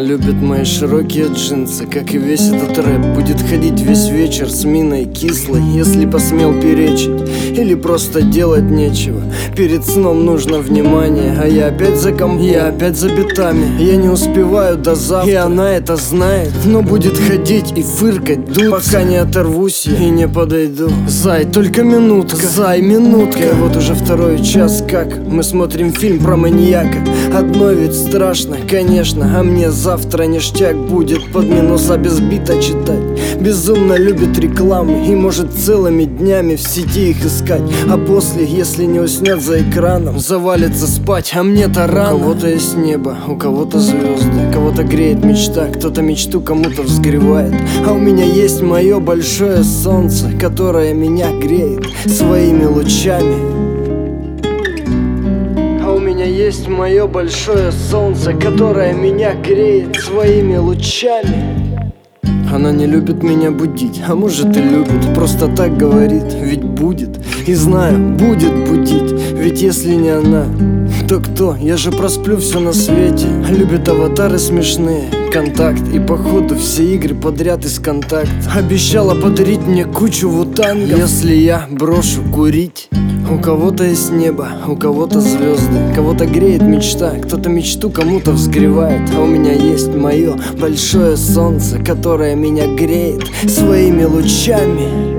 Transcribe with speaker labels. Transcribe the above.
Speaker 1: любит мои широкие джинсы, как и весь этот рэп. Будет ходить весь вечер с миной кислой, если посмел перечить или просто делать нечего. Перед сном нужно внимание, а я опять за я опять за битами. Я не успеваю до завтра, и она это знает, но будет ходить и фыркать, пока не оторвусь я и не подойду. Зай, только минутка, зай, минутка. И вот уже второй час, как мы смотрим фильм про маньяка. Одно ведь страшно, конечно, а мне завтра ништяк будет под минуса без бита читать. Безумно любит рекламы и может целыми днями в сети их искать. А после, если не уснет за экраном, завалится спать, а мне-то рано. У кого-то есть небо, у кого-то звезды, кого-то греет мечта, кто-то мечту кому-то взгревает. А у меня есть мое большое солнце, которое меня греет своими лучами. У меня есть мое большое солнце, которое меня греет своими лучами. Она не любит меня будить, а может и любит, просто так говорит, ведь будет. И знаю, будет будить, ведь если не она, то кто? Я же просплю все на свете. Любит аватары смешные, контакт и походу все игры подряд из контакта. Обещала подарить мне кучу вутангов, если я брошу курить. У кого-то есть небо, у кого-то звезды, кого-то греет мечта, кто-то мечту кому-то взгревает. А у меня есть мое большое солнце, которое меня греет своими лучами.